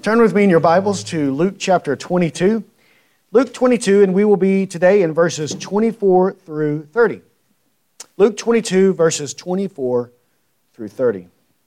Turn with me in your Bibles to Luke chapter 22. Luke 22, and we will be today in verses 24 through 30. Luke 22, verses 24 through 30.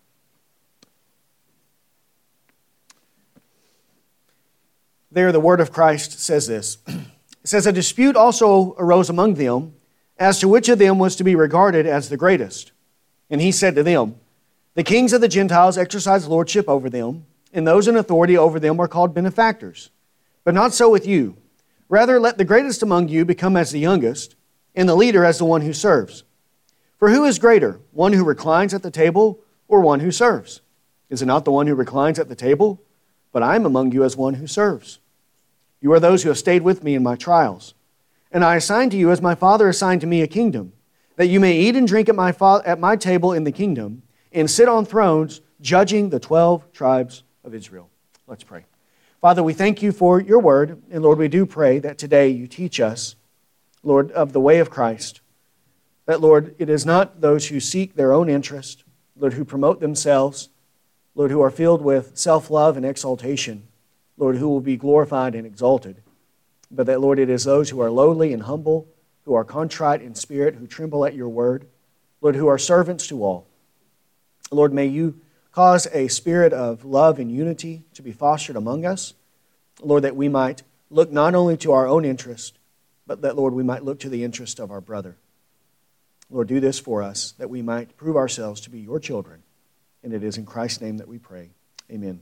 There, the word of Christ says this. It says, "A dispute also arose among them as to which of them was to be regarded as the greatest. And he said to them, The kings of the Gentiles exercise lordship over them, and those in authority over them are called benefactors. But not so with you. Rather, let the greatest among you become as the youngest, and the leader as the one who serves. For who is greater, one who reclines at the table or one who serves? Is it not the one who reclines at the table? But I am among you as one who serves. You are those who have stayed with me in my trials. And I assign to you, as my Father assigned to me, a kingdom, that you may eat and drink at my table in the kingdom, and sit on thrones, judging the 12 tribes of Israel." Let's pray. Father, we thank you for your word, and Lord, we do pray that today you teach us, Lord, of the way of Christ. That, Lord, it is not those who seek their own interest, Lord, who promote themselves, Lord, who are filled with self-love and exaltation, Lord, who will be glorified and exalted. But that, Lord, it is those who are lowly and humble, who are contrite in spirit, who tremble at your word, Lord, who are servants to all. Lord, may you cause a spirit of love and unity to be fostered among us. Lord, that we might look not only to our own interest, but that, Lord, we might look to the interest of our brother. Lord, do this for us, that we might prove ourselves to be your children. And it is in Christ's name that we pray. Amen.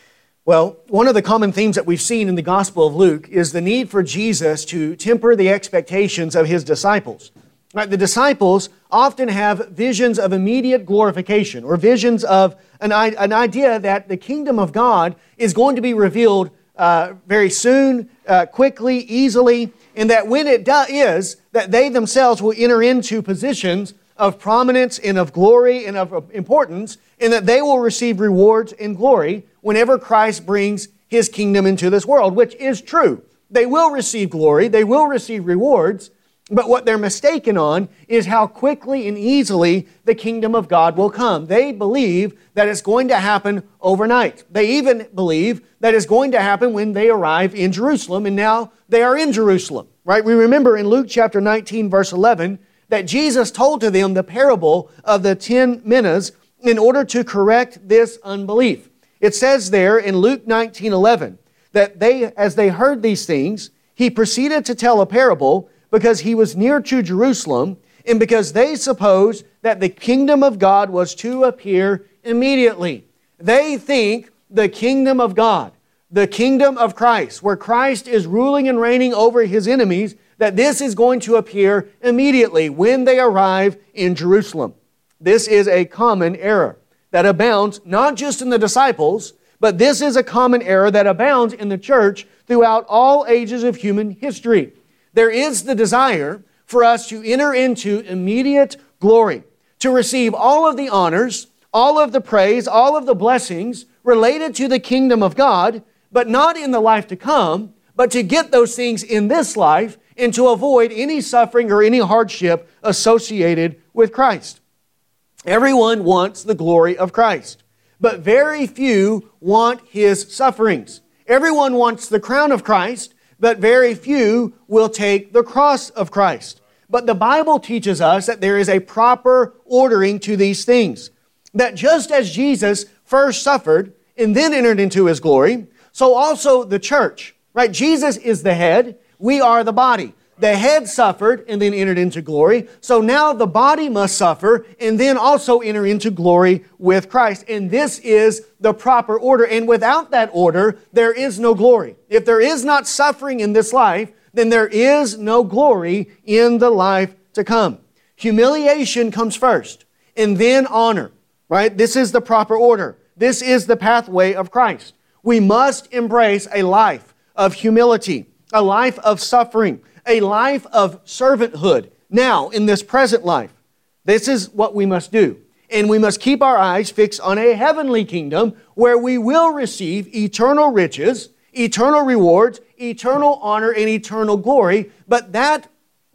Well, one of the common themes that we've seen in the Gospel of Luke is the need for Jesus to temper the expectations of his disciples. Right, the disciples often have visions of immediate glorification, or visions of an idea that the kingdom of God is going to be revealed very soon, quickly, easily, and that when it is, that they themselves will enter into positions of prominence and of glory and of importance, and that they will receive rewards and glory whenever Christ brings his kingdom into this world, which is true. They will receive glory, they will receive rewards, but what they're mistaken on is how quickly and easily the kingdom of God will come. They believe that it's going to happen overnight. They even believe that it's going to happen when they arrive in Jerusalem, and now they are in Jerusalem. Right? We remember in Luke chapter 19, verse 11, that Jesus told to them the parable of the 10 minas in order to correct this unbelief. It says there in Luke 19:11 that as they heard these things, he proceeded to tell a parable because he was near to Jerusalem and because they supposed that the kingdom of God was to appear immediately. They think the kingdom of God, the kingdom of Christ, where Christ is ruling and reigning over his enemies, that this is going to appear immediately when they arrive in Jerusalem. This is a common error that abounds not just in the disciples, but this is a common error that abounds in the church throughout all ages of human history. There is the desire for us to enter into immediate glory, to receive all of the honors, all of the praise, all of the blessings related to the kingdom of God, but not in the life to come, but to get those things in this life and to avoid any suffering or any hardship associated with Christ. Everyone wants the glory of Christ, but very few want his sufferings. Everyone wants the crown of Christ, but very few will take the cross of Christ. But the Bible teaches us that there is a proper ordering to these things. That just as Jesus first suffered and then entered into his glory, so also the church, right? Jesus is the head, we are the body. The head suffered and then entered into glory. So now the body must suffer and then also enter into glory with Christ. And this is the proper order. And without that order, there is no glory. If there is not suffering in this life, then there is no glory in the life to come. Humiliation comes first and then honor, right? This is the proper order. This is the pathway of Christ. We must embrace a life of humility, a life of suffering, a life of servanthood now in this present life. This is what we must do. And we must keep our eyes fixed on a heavenly kingdom where we will receive eternal riches, eternal rewards, eternal honor, and eternal glory. But that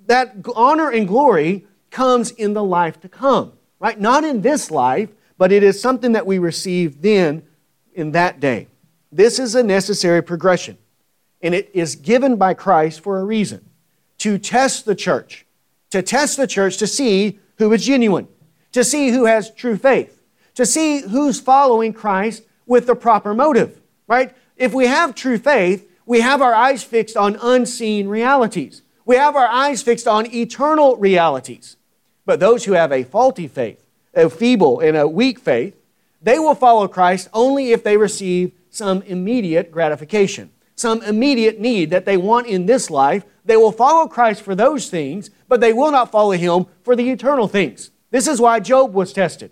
honor and glory comes in the life to come, right? Not in this life, but it is something that we receive then in that day. This is a necessary progression, and it is given by Christ for a reason, to test the church, to see who is genuine, to see who has true faith, to see who's following Christ with the proper motive, right? If we have true faith, we have our eyes fixed on unseen realities. We have our eyes fixed on eternal realities. But those who have a faulty faith, a feeble and a weak faith, they will follow Christ only if they receive some immediate gratification, some immediate need that they want in this life. They will follow Christ for those things, but they will not follow Him for the eternal things. This is why Job was tested,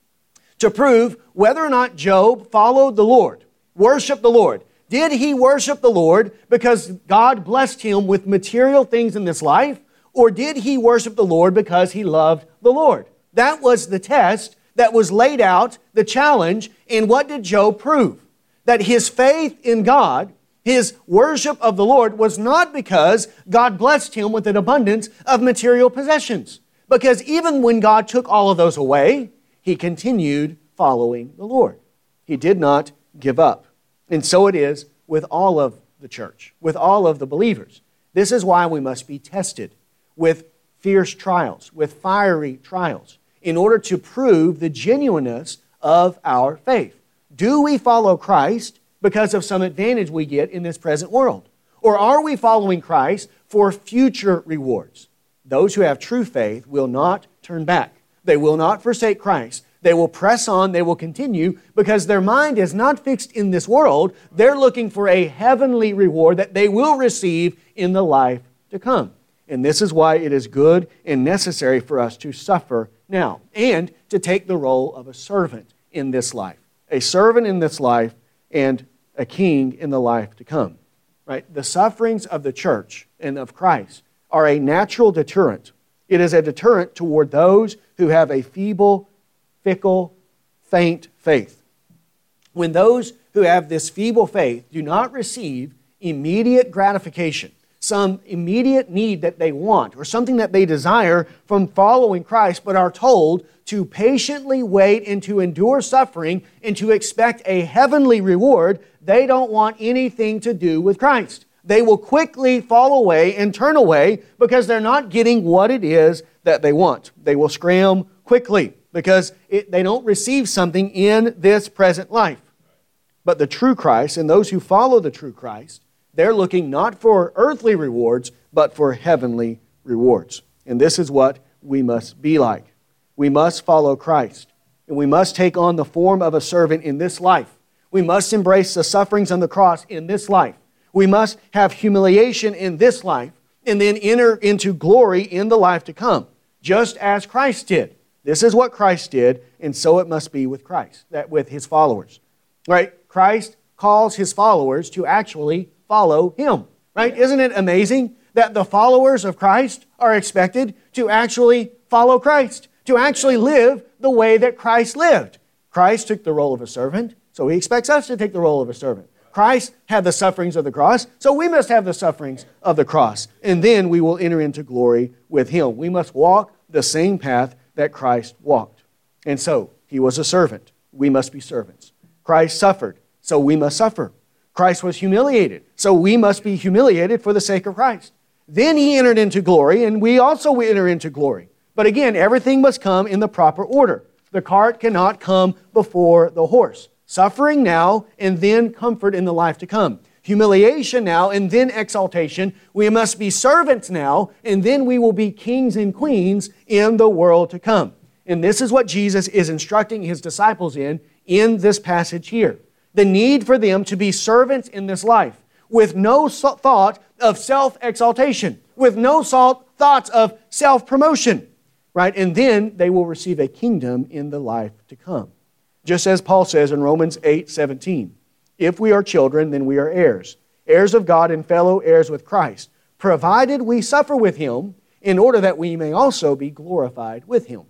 to prove whether or not Job followed the Lord, worshiped the Lord. Did he worship the Lord because God blessed him with material things in this life, or did he worship the Lord because he loved the Lord? That was the test that was laid out, the challenge, and what did Job prove? That his faith in God, his worship of the Lord, was not because God blessed him with an abundance of material possessions. Because even when God took all of those away, he continued following the Lord. He did not give up. And so it is with all of the church, with all of the believers. This is why we must be tested with fierce trials, with fiery trials, in order to prove the genuineness of our faith. Do we follow Christ because of some advantage we get in this present world? Or are we following Christ for future rewards? Those who have true faith will not turn back. They will not forsake Christ. They will press on, they will continue, because their mind is not fixed in this world. They're looking for a heavenly reward that they will receive in the life to come. And this is why it is good and necessary for us to suffer now and to take the role of a servant in this life. A servant in this life and a king in the life to come. Right? The sufferings of the church and of Christ are a natural deterrent. It is a deterrent toward those who have a feeble, fickle, faint faith. When those who have this feeble faith do not receive immediate gratification, some immediate need that they want or something that they desire from following Christ, but are told to patiently wait and to endure suffering and to expect a heavenly reward, they don't want anything to do with Christ. They will quickly fall away and turn away because they're not getting what it is that they want. They will scram quickly because they don't receive something in this present life. But the true Christ and those who follow the true Christ, they're looking not for earthly rewards, but for heavenly rewards. And this is what we must be like. We must follow Christ, and we must take on the form of a servant in this life. We must embrace the sufferings on the cross in this life. We must have humiliation in this life, and then enter into glory in the life to come, just as Christ did. This is what Christ did, and so it must be with Christ, that with His followers. Right? Christ calls His followers to actually follow Him. Right? Isn't it amazing that the followers of Christ are expected to actually follow Christ, to actually live the way that Christ lived? Christ took the role of a servant, so He expects us to take the role of a servant. Christ had the sufferings of the cross, so we must have the sufferings of the cross. And then we will enter into glory with Him. We must walk the same path that Christ walked. And so, He was a servant. We must be servants. Christ suffered, so we must suffer. Christ was humiliated, so we must be humiliated for the sake of Christ. Then He entered into glory, and we also enter into glory. But again, everything must come in the proper order. The cart cannot come before the horse. Suffering now, and then comfort in the life to come. Humiliation now, and then exaltation. We must be servants now, and then we will be kings and queens in the world to come. And this is what Jesus is instructing His disciples in this passage here. The need for them to be servants in this life, with no thought of self-exaltation, with no thoughts of self-promotion. Right? And then they will receive a kingdom in the life to come. Just as Paul says in Romans 8:17, if we are children, then we are heirs, heirs of God and fellow heirs with Christ, provided we suffer with Him, in order that we may also be glorified with Him.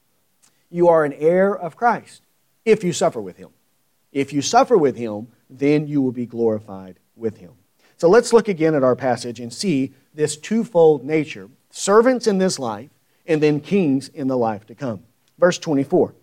You are an heir of Christ if you suffer with Him. If you suffer with Him, then you will be glorified with Him. So let's look again at our passage and see this twofold nature, servants in this life and then kings in the life to come. Verse 24. It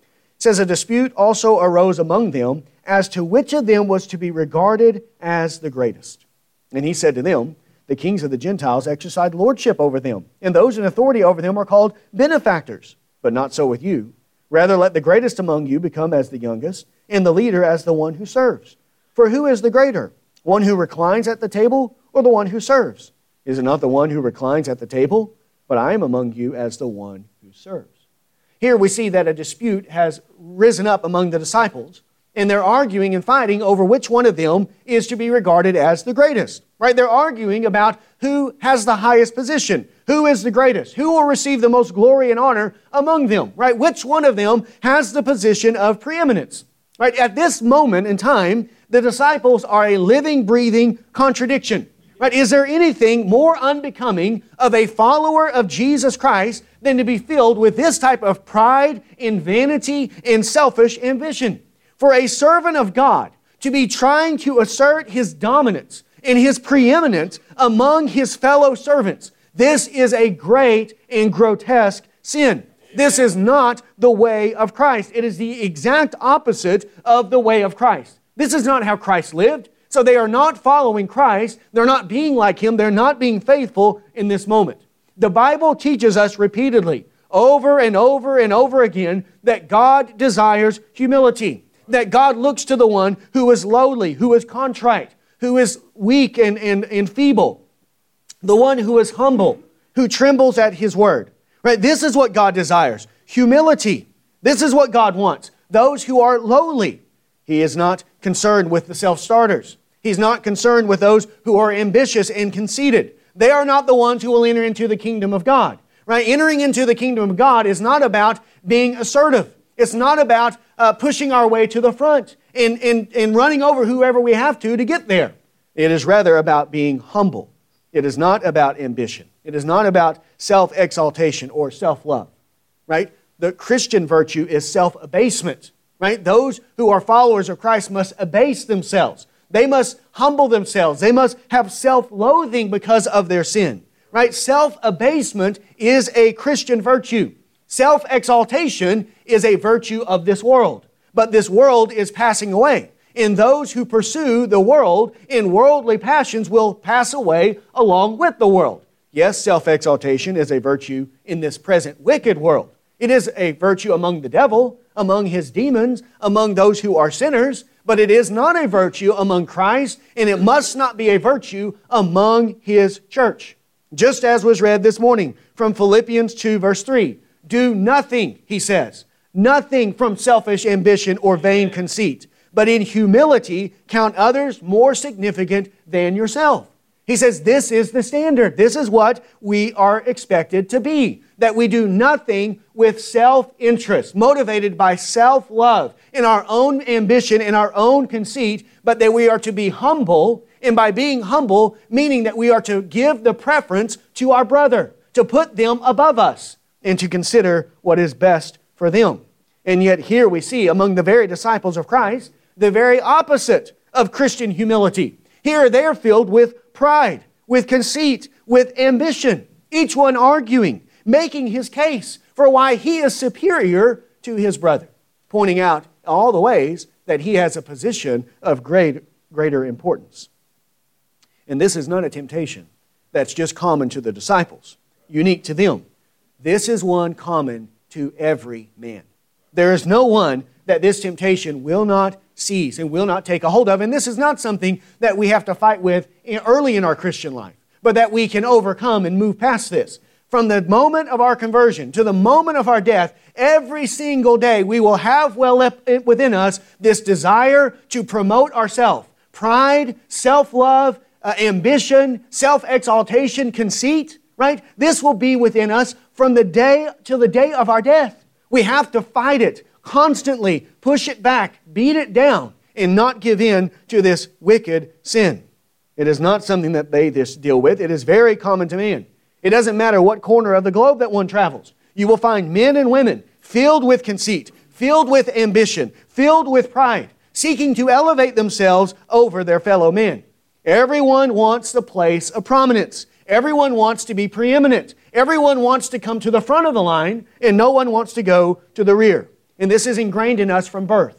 says, a dispute also arose among them as to which of them was to be regarded as the greatest. And he said to them, the kings of the Gentiles exercise lordship over them, and those in authority over them are called benefactors. But not so with you. Rather, let the greatest among you become as the youngest, and the leader as the one who serves. For who is the greater, one who reclines at the table or the one who serves? Is it not the one who reclines at the table? But I am among you as the one who serves. Here we see that a dispute has risen up among the disciples, and they're arguing and fighting over which one of them is to be regarded as the greatest. Right? They're arguing about who has the highest position, who is the greatest, who will receive the most glory and honor among them. Right? Which one of them has the position of preeminence? Right? At this moment in time, the disciples are a living, breathing contradiction. Right? Is there anything more unbecoming of a follower of Jesus Christ than to be filled with this type of pride and vanity and selfish ambition? For a servant of God to be trying to assert his dominance and his preeminence among his fellow servants, this is a great and grotesque sin. This is not the way of Christ. It is the exact opposite of the way of Christ. This is not how Christ lived. So they are not following Christ. They're not being like Him. They're not being faithful in this moment. The Bible teaches us repeatedly, over and over and over again, that God desires humility. That God looks to the one who is lowly, who is contrite, who is weak and feeble. The one who is humble, who trembles at His word. Right? This is what God desires. Humility. This is what God wants. Those who are lowly. He is not concerned with the self-starters. He's not concerned with those who are ambitious and conceited. They are not the ones who will enter into the kingdom of God. Right? Entering into the kingdom of God is not about being assertive. It's not about pushing our way to the front and running over whoever we have to get there. It is rather about being humble. It is not about ambition. It is not about self-exaltation or self-love. Right? The Christian virtue is self-abasement. Right? Those who are followers of Christ must abase themselves. They must humble themselves. They must have self-loathing because of their sin. Right? Self-abasement is a Christian virtue. Self-exaltation is a virtue of this world. But this world is passing away. And those who pursue the world in worldly passions will pass away along with the world. Yes, self-exaltation is a virtue in this present wicked world. It is a virtue among the devil, among his demons, among those who are sinners, but it is not a virtue among Christ, and it must not be a virtue among His church. Just as was read this morning from Philippians 2 verse 3. Do nothing, he says, nothing from selfish ambition or vain conceit, but in humility count others more significant than yourself. He says this is the standard. This is what we are expected to be. That we do nothing with self-interest, motivated by self-love, in our own ambition, in our own conceit, but that we are to be humble, and by being humble, meaning that we are to give the preference to our brother, to put them above us, and to consider what is best for them. And yet here we see among the very disciples of Christ, the very opposite of Christian humility. Here they are filled with pride, with conceit, with ambition, each one arguing, making his case for why he is superior to his brother, pointing out all the ways that he has a position of greater importance. And this is not a temptation that's just common to the disciples, unique to them. This is one common to every man. There is no one that this temptation will not seize and will not take a hold of. And this is not something that we have to fight with early in our Christian life, but that we can overcome and move past this. From the moment of our conversion to the moment of our death, every single day we will have well up within us this desire to promote ourselves. Pride, self-love, ambition, self-exaltation, conceit, right? This will be within us from the day till the day of our death. We have to fight it constantly, push it back, beat it down, and not give in to this wicked sin. It is not something that they deal with. It is very common to man. It doesn't matter what corner of the globe that one travels. You will find men and women filled with conceit, filled with ambition, filled with pride, seeking to elevate themselves over their fellow men. Everyone wants the place of prominence. Everyone wants to be preeminent. Everyone wants to come to the front of the line, and no one wants to go to the rear. And this is ingrained in us from birth,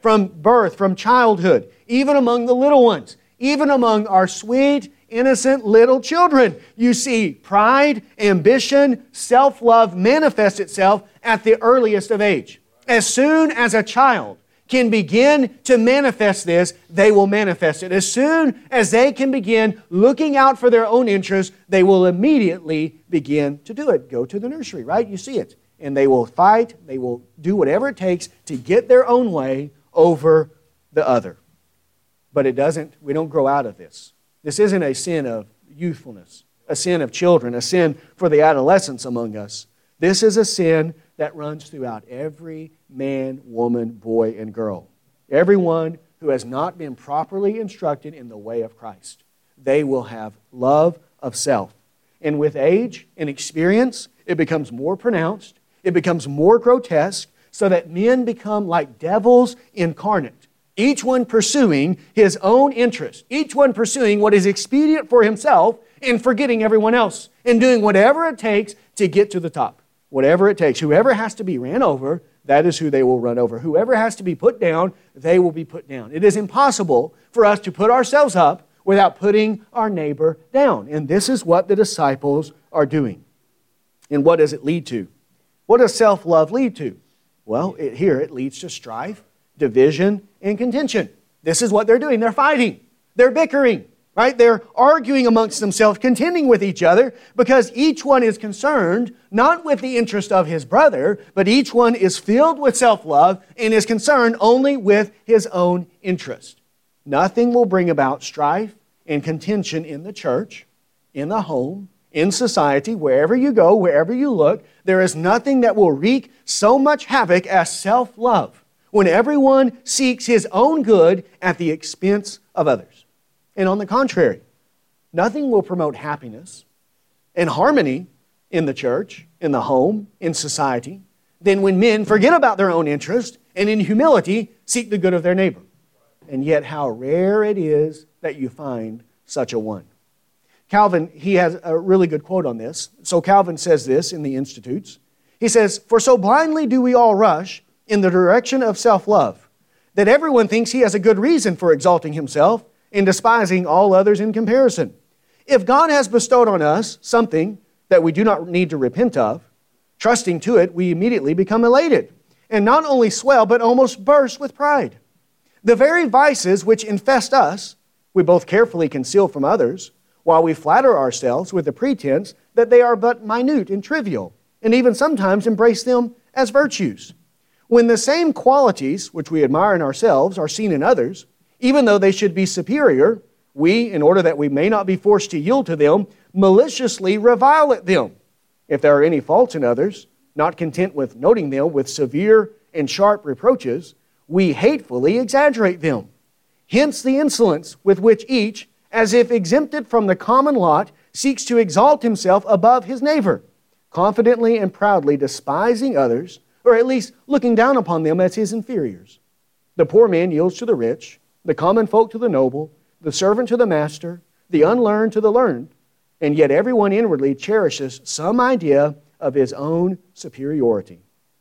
from childhood, even among the little ones, even among our sweet, innocent little children. You see pride, ambition, self-love manifest itself at the earliest of age. As soon as a child can begin to manifest this, they will manifest it. As soon as they can begin looking out for their own interests, they will immediately begin to do it. Go to the nursery, right? You see it. And they will fight, they will do whatever it takes to get their own way over the other. But we don't grow out of this. This isn't a sin of youthfulness, a sin of children, a sin for the adolescents among us. This is a sin that runs throughout every man, woman, boy, and girl. Everyone who has not been properly instructed in the way of Christ. They will have love of self. And with age and experience, it becomes more pronounced, it becomes more grotesque, so that men become like devils incarnate. Each one pursuing his own interest, each one pursuing what is expedient for himself and forgetting everyone else, and doing whatever it takes to get to the top. Whatever it takes. Whoever has to be ran over, that is who they will run over. Whoever has to be put down, they will be put down. It is impossible for us to put ourselves up without putting our neighbor down. And this is what the disciples are doing. And what does it lead to? What does self-love lead to? Well, here it leads to strife, division, and contention. This is what they're doing. They're fighting. They're bickering. Right? They're arguing amongst themselves, contending with each other, because each one is concerned not with the interest of his brother, but each one is filled with self-love and is concerned only with his own interest. Nothing will bring about strife and contention in the church, in the home, in society, wherever you go, wherever you look. There is nothing that will wreak so much havoc as self-love, when everyone seeks his own good at the expense of others. And on the contrary, nothing will promote happiness and harmony in the church, in the home, in society, than when men forget about their own interest and in humility seek the good of their neighbor. And yet how rare it is that you find such a one. Calvin, he has a really good quote on this. So Calvin says this in the Institutes. He says, "For so blindly do we all rush in the direction of self-love, that everyone thinks he has a good reason for exalting himself and despising all others in comparison. If God has bestowed on us something that we do not need to repent of, trusting to it, we immediately become elated, and not only swell, but almost burst with pride. The very vices which infest us, we both carefully conceal from others, while we flatter ourselves with the pretense that they are but minute and trivial, and even sometimes embrace them as virtues. When the same qualities which we admire in ourselves are seen in others, even though they should be superior, we, in order that we may not be forced to yield to them, maliciously revile at them. If there are any faults in others, not content with noting them with severe and sharp reproaches, we hatefully exaggerate them. Hence the insolence with which each, as if exempted from the common lot, seeks to exalt himself above his neighbor, confidently and proudly despising others, or at least looking down upon them as his inferiors. The poor man yields to the rich, the common folk to the noble, the servant to the master, the unlearned to the learned, and yet everyone inwardly cherishes some idea of his own superiority.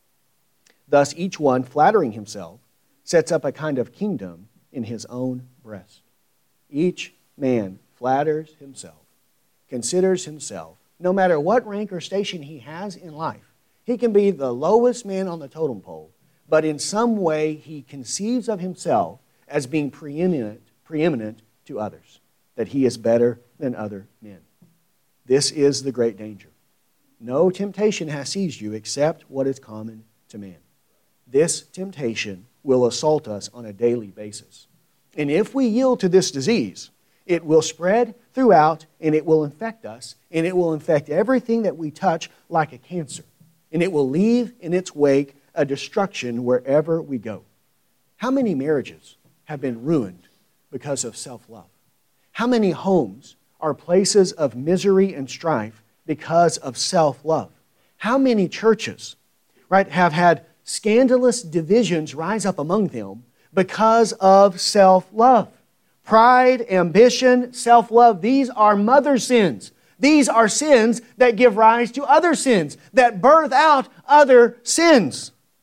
Thus each one, flattering himself, sets up a kind of kingdom in his own breast. Each man flatters himself, considers himself, no matter what rank or station he has in life. He can be the lowest man on the totem pole, but in some way he conceives of himself as being preeminent to others, that he is better than other men. This is the great danger. No temptation has seized you except what is common to man. This temptation will assault us on a daily basis. And if we yield to this disease, it will spread throughout, and it will infect us, and it will infect everything that we touch like a cancer. And it will leave in its wake a destruction wherever we go. How many marriages have been ruined because of self-love? How many homes are places of misery and strife because of self-love? How many churches, right, have had scandalous divisions rise up among them because of self-love? Pride, ambition, self-love, these are mother sins. These are sins that give rise to other sins, that birth out other sins.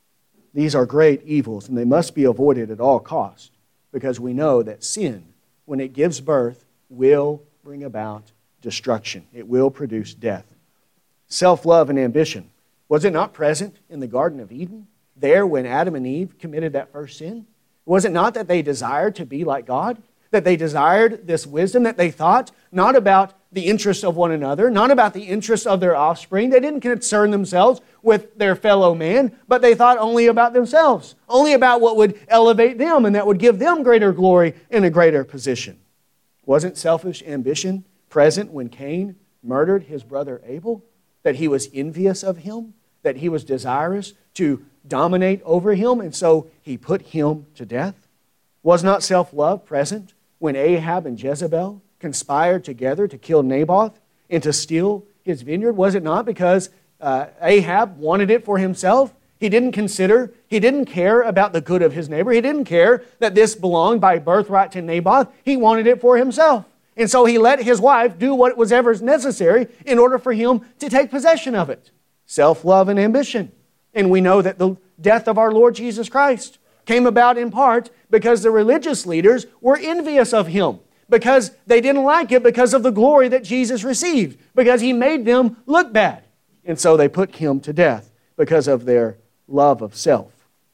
These are great evils, and they must be avoided at all costs, because we know that sin, when it gives birth, will bring about destruction. It will produce death. Self-love and ambition. Was it not present in the Garden of Eden, there when Adam and Eve committed that first sin? Was it not that they desired to be like God? That they desired this wisdom, that they thought not about the interests of one another, not about the interests of their offspring. They didn't concern themselves with their fellow man, but they thought only about themselves, only about what would elevate them and that would give them greater glory and a greater position. Wasn't selfish ambition present when Cain murdered his brother Abel? That he was envious of him? That he was desirous to dominate over him, and so he put him to death? Was not self-love present when Ahab and Jezebel conspired together to kill Naboth and to steal his vineyard? Was it not because Ahab wanted it for himself? He didn't care about the good of his neighbor. He didn't care that this belonged by birthright to Naboth. He wanted it for himself. And so he let his wife do what was ever necessary in order for him to take possession of it. Self-love and ambition. And we know that the death of our Lord Jesus Christ came about in part because the religious leaders were envious of him, because they didn't like it because of the glory that Jesus received, because he made them look bad. And so they put him to death because of their love of self.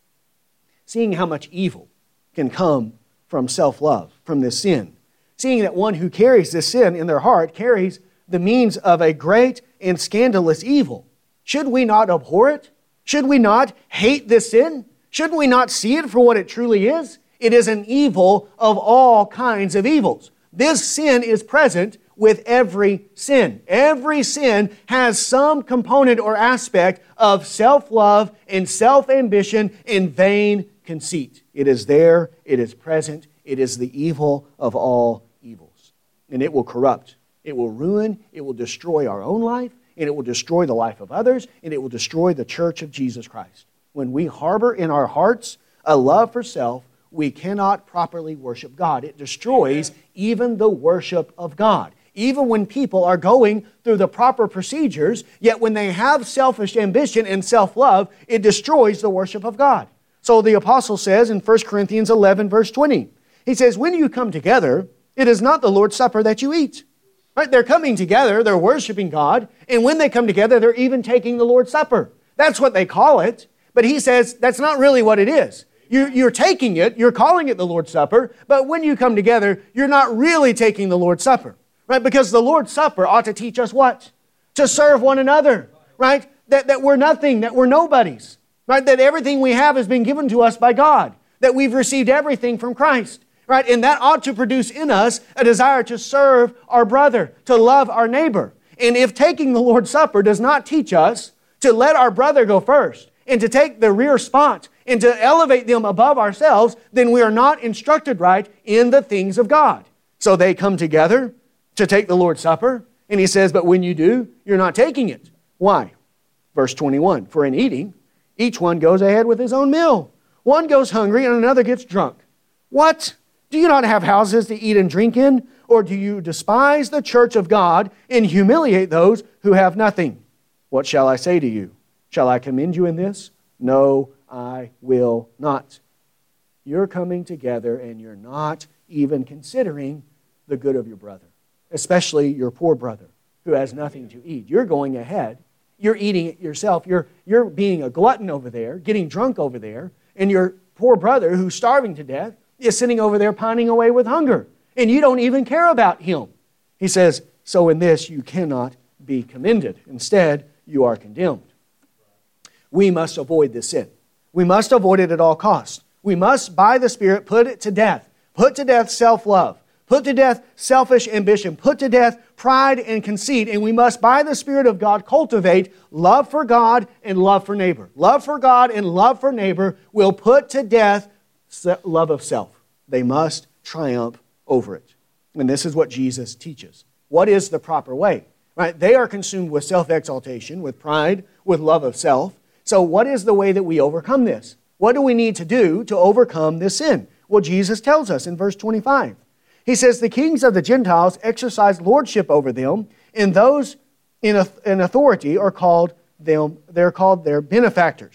Seeing how much evil can come from self-love, from this sin, seeing that one who carries this sin in their heart carries the means of a great and scandalous evil, should we not abhor it? Should we not hate this sin? Should we not see it for what it truly is? It is an evil of all kinds of evils. This sin is present with every sin. Every sin has some component or aspect of self-love and self-ambition and vain conceit. It is there, it is present, it is the evil of all evils. And it will corrupt, it will ruin, it will destroy our own life, and it will destroy the life of others, and it will destroy the church of Jesus Christ. When we harbor in our hearts a love for self, we cannot properly worship God. It destroys even the worship of God. Even when people are going through the proper procedures, yet when they have selfish ambition and self-love, it destroys the worship of God. So the apostle says in 1 Corinthians 11, verse 20, he says, when you come together, it is not the Lord's Supper that you eat. Right? They're coming together, they're worshiping God, and when they come together, they're even taking the Lord's Supper. That's what they call it, but he says that's not really what it is. You're taking it, you're calling it the Lord's Supper, but when you come together, you're not really taking the Lord's Supper. Right? Because the Lord's Supper ought to teach us what? To serve one another. Right? That we're nothing, that we're nobodies. Right? That everything we have has been given to us by God. That we've received everything from Christ. Right? And that ought to produce in us a desire to serve our brother, to love our neighbor. And if taking the Lord's Supper does not teach us to let our brother go first and to take the rear spot and to elevate them above ourselves, then we are not instructed right in the things of God. So they come together to take the Lord's Supper, and he says, but when you do, you're not taking it. Why? Verse 21, for in eating, each one goes ahead with his own meal. One goes hungry and another gets drunk. What? Do you not have houses to eat and drink in? Or do you despise the church of God and humiliate those who have nothing? What shall I say to you? Shall I commend you in this? No, I will not. You're coming together and you're not even considering the good of your brother, especially your poor brother who has nothing to eat. You're going ahead. You're eating it yourself. You're being a glutton over there, getting drunk over there, and your poor brother who's starving to death is sitting over there pining away with hunger, and you don't even care about him. He says, so in this you cannot be commended. Instead, you are condemned. We must avoid this sin. We must avoid it at all costs. We must, by the Spirit, put it to death. Put to death self-love. Put to death selfish ambition. Put to death pride and conceit. And we must, by the Spirit of God, cultivate love for God and love for neighbor. Love for God and love for neighbor will put to death love of self. They must triumph over it. And this is what Jesus teaches. What is the proper way? Right? They are consumed with self-exaltation, with pride, with love of self. So what is the way that we overcome this? What do we need to do to overcome this sin? Well, Jesus tells us in verse 25. He says, the kings of the Gentiles exercise lordship over them, and those in authority are called their benefactors.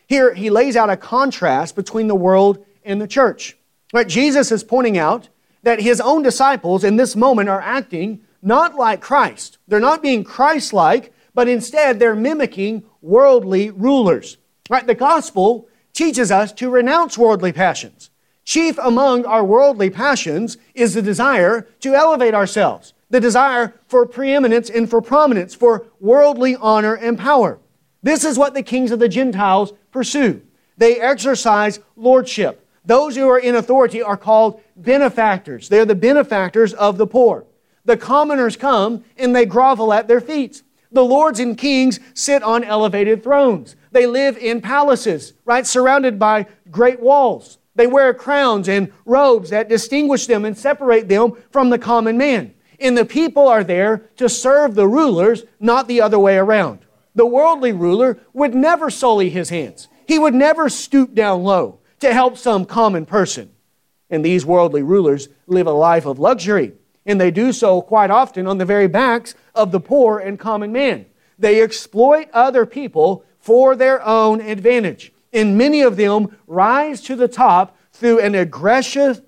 Here, he lays out a contrast between the world and the church. Right? Jesus is pointing out that his own disciples in this moment are acting not like Christ. They're not being Christ-like, but instead they're mimicking worldly rulers. Right? The gospel teaches us to renounce worldly passions. Chief among our worldly passions is the desire to elevate ourselves, the desire for preeminence and for prominence, for worldly honor and power. This is what the kings of the Gentiles pursue. They exercise lordship. Those who are in authority are called benefactors. They're the benefactors of the poor. The commoners come and they grovel at their feet. The lords and kings sit on elevated thrones. They live in palaces, right, surrounded by great walls. They wear crowns and robes that distinguish them and separate them from the common man. And the people are there to serve the rulers, not the other way around. The worldly ruler would never sully his hands. He would never stoop down low to help some common person. And these worldly rulers live a life of luxury, and they do so quite often on the very backs of the poor and common man. They exploit other people for their own advantage. And many of them rise to the top through an aggressive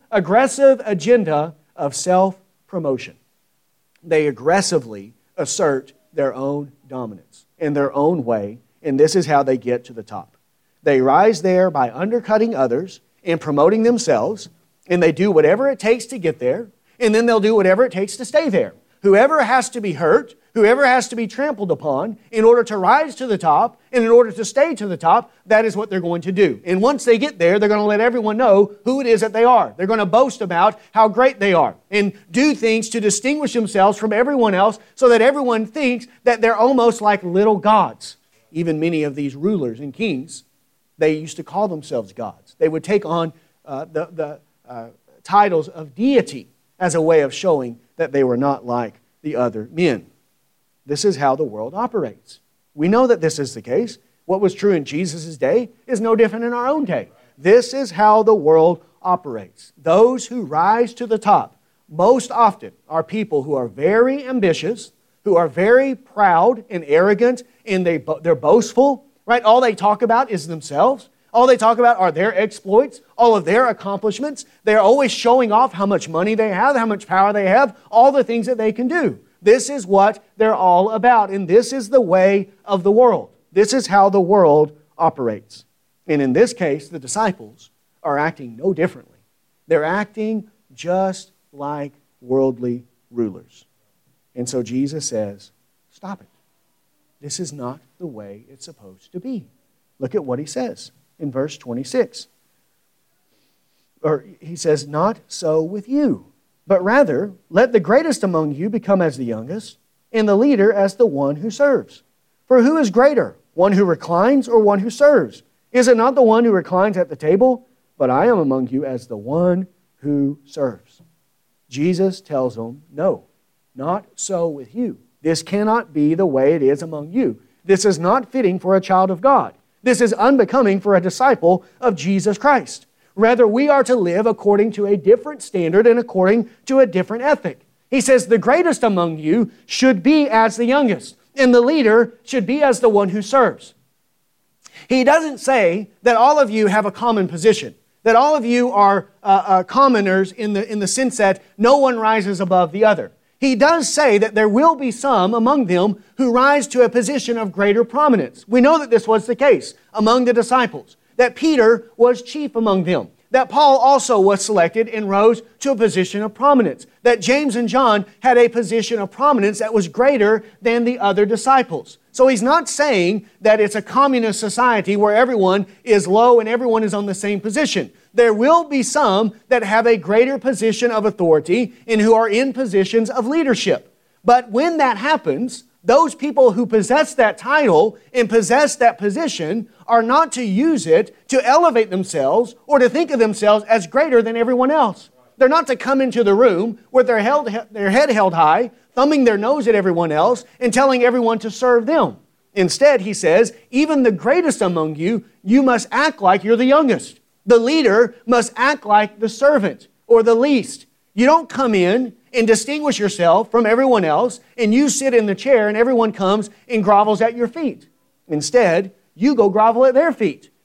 agenda of self-promotion. They aggressively assert their own dominance in their own way, and this is how they get to the top. They rise there by undercutting others and promoting themselves, and they do whatever it takes to get there, and then they'll do whatever it takes to stay there. Whoever has to be hurt, whoever has to be trampled upon in order to rise to the top and in order to stay to the top, that is what they're going to do. And once they get there, they're going to let everyone know who it is that they are. They're going to boast about how great they are and do things to distinguish themselves from everyone else so that everyone thinks that they're almost like little gods. Even many of these rulers and kings, they used to call themselves gods. They would take on the titles of deity as a way of showing that they were not like the other men. This is how the world operates. We know that this is the case. What was true in Jesus' day is no different in our own day. This is how the world operates. Those who rise to the top most often are people who are very ambitious, who are very proud and arrogant, and they're boastful, right? All they talk about is themselves. All they talk about are their exploits, all of their accomplishments. They're always showing off how much money they have, how much power they have, all the things that they can do. This is what they're all about, and this is the way of the world. This is how the world operates. And in this case, the disciples are acting no differently. They're acting just like worldly rulers. And so Jesus says, stop it. This is not the way it's supposed to be. Look at what he says in verse 26. Or he says, not so with you, but rather let the greatest among you become as the youngest, and the leader as the one who serves. For who is greater, one who reclines or one who serves? Is it not the one who reclines at the table? But I am among you as the one who serves. Jesus tells them, no, not so with you. This cannot be the way it is among you. This is not fitting for a child of God. This is unbecoming for a disciple of Jesus Christ. Rather, we are to live according to a different standard and according to a different ethic. He says the greatest among you should be as the youngest, and the leader should be as the one who serves. He doesn't say that all of you have a common position, that all of you are commoners in the sense that no one rises above the other. He does say that there will be some among them who rise to a position of greater prominence. We know that this was the case among the disciples, that Peter was chief among them, that Paul also was selected and rose to a position of prominence, that James and John had a position of prominence that was greater than the other disciples. So he's not saying that it's a communist society where everyone is low and everyone is on the same position. There will be some that have a greater position of authority and who are in positions of leadership. But when that happens, those people who possess that title and possess that position are not to use it to elevate themselves or to think of themselves as greater than everyone else. They're not to come into the room with their head held high, thumbing their nose at everyone else and telling everyone to serve them. Instead, he says, even the greatest among you, you must act like you're the youngest. The leader must act like the servant or the least. You don't come in and distinguish yourself from everyone else and you sit in the chair and everyone comes and grovels at your feet. Instead, you go grovel at their feet.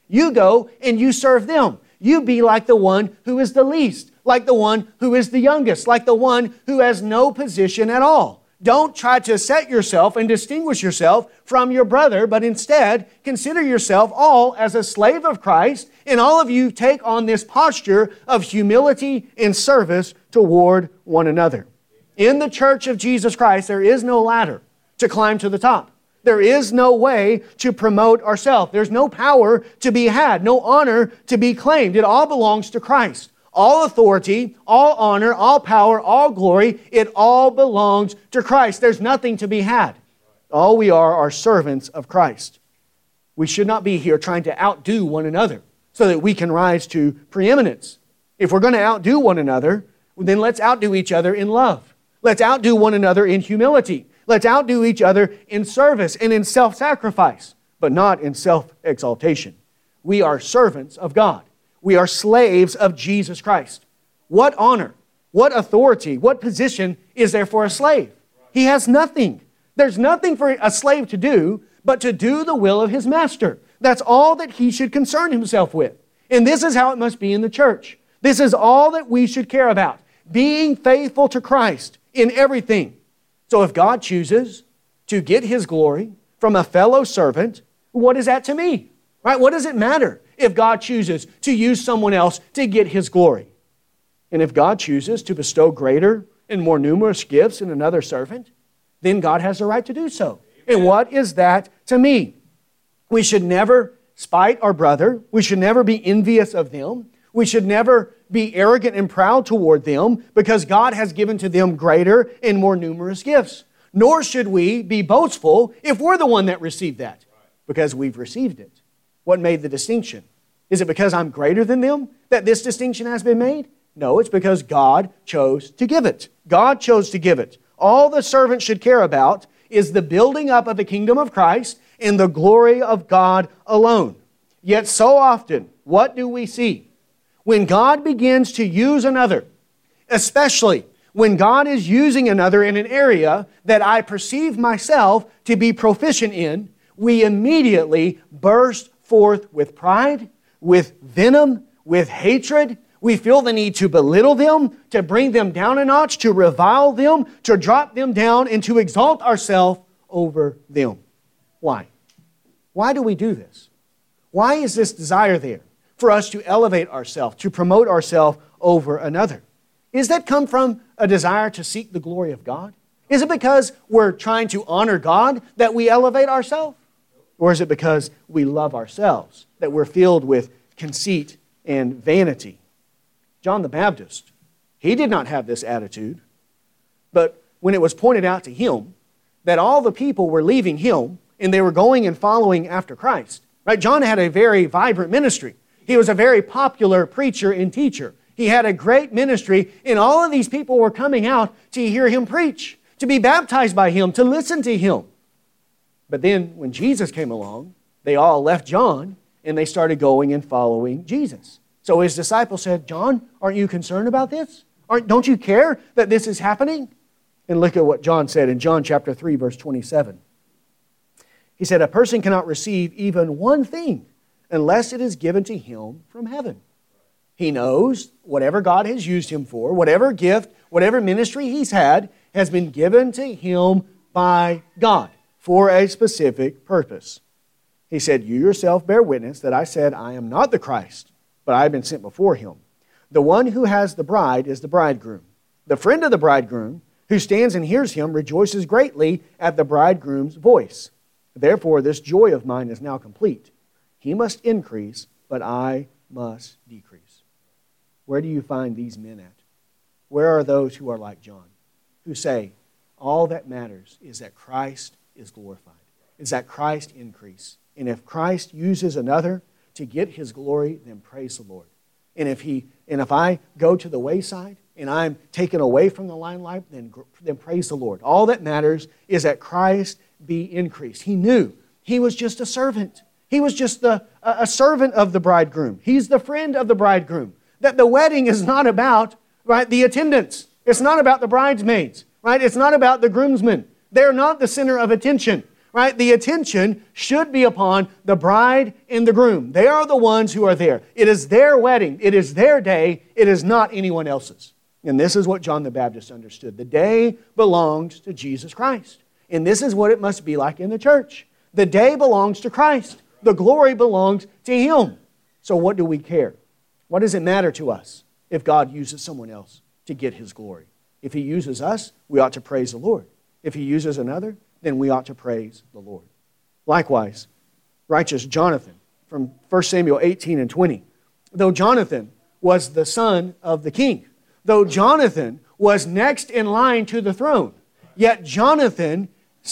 You go and you serve them. You be like the one who is the least, like the one who is the youngest, like the one who has no position at all. Don't try to set yourself and distinguish yourself from your brother, but instead consider yourself all as a slave of Christ, and all of you take on this posture of humility and service toward one another. In the church of Jesus Christ, there is no ladder to climb to the top. There is no way to promote ourselves. There's no power to be had, no honor to be claimed. It all belongs to Christ. All authority, all honor, all power, all glory, it all belongs to Christ. There's nothing to be had. All we are servants of Christ. We should not be here trying to outdo one another so that we can rise to preeminence. If we're going to outdo one another, then let's outdo each other in love. Let's outdo one another in humility. Let's outdo each other in service and in self-sacrifice, but not in self-exaltation. We are servants of God. We are slaves of Jesus Christ. What honor, what authority, what position is there for a slave? He has nothing. There's nothing for a slave to do but to do the will of his master. That's all that he should concern himself with. And this is how it must be in the church. This is all that we should care about, being faithful to Christ in everything. So if God chooses to get His glory from a fellow servant, what is that to me? Right? What does it matter if God chooses to use someone else to get His glory? And if God chooses to bestow greater and more numerous gifts in another servant, then God has the right to do so. And what is that to me? We should never spite our brother. We should never be envious of them. We should never be arrogant and proud toward them because God has given to them greater and more numerous gifts. Nor should we be boastful if we're the one that received that because we've received it. What made the distinction? Is it because I'm greater than them that this distinction has been made? No, it's because God chose to give it. God chose to give it. All the servant should care about is the building up of the kingdom of Christ and the glory of God alone. Yet so often, what do we see? When God begins to use another, especially when God is using another in an area that I perceive myself to be proficient in, we immediately burst forth with pride, with venom, with hatred. We feel the need to belittle them, to bring them down a notch, to revile them, to drop them down, and to exalt ourselves over them. Why? Why do we do this? Why is this desire there for us to elevate ourselves, to promote ourselves over another? Is that come from a desire to seek the glory of God? Is it because we're trying to honor God that we elevate ourselves? Or is it because we love ourselves, that we're filled with conceit and vanity? John the Baptist, he did not have this attitude. But when it was pointed out to him that all the people were leaving him and they were going and following after Christ, right? John had a very vibrant ministry. He was a very popular preacher and teacher. He had a great ministry, and all of these people were coming out to hear him preach, to be baptized by him, to listen to him. But then when Jesus came along, they all left John, and they started going and following Jesus. So his disciples said, John, aren't you concerned about this? Don't you care that this is happening? And look at what John said in John chapter 3, verse 27. He said, a person cannot receive even one thing unless it is given to him from heaven. He knows whatever God has used him for, whatever gift, whatever ministry he's had, has been given to him by God for a specific purpose. He said, you yourself bear witness that I said, I am not the Christ, but I have been sent before him. The one who has the bride is the bridegroom. The friend of the bridegroom, who stands and hears him, rejoices greatly at the bridegroom's voice. Therefore, this joy of mine is now complete. He must increase, but I must decrease. Where do you find these men at? Where are those who are like John, who say, all that matters is that Christ is glorified, is that Christ increase. And if Christ uses another to get his glory, then praise the Lord. And if I go to the wayside and I'm taken away from the limelight, then praise the Lord. All that matters is that Christ be increased. He knew he was just a servant. He was just a servant of the bridegroom. He's the friend of the bridegroom. That the wedding is not about, right, the attendants. It's not about the bridesmaids, right? It's not about the groomsmen. They're not the center of attention. right? The attention should be upon the bride and the groom. They are the ones who are there. It is their wedding. It is their day. It is not anyone else's. And this is what John the Baptist understood. The day belongs to Jesus Christ. And this is what it must be like in the church. The day belongs to Christ. The glory belongs to Him. So what do we care? What does it matter to us if God uses someone else to get His glory? If He uses us, we ought to praise the Lord. If He uses another, then we ought to praise the Lord. Likewise, righteous Jonathan from 1 Samuel 18 and 20. Though Jonathan was the son of the king, though Jonathan was next in line to the throne, yet Jonathan,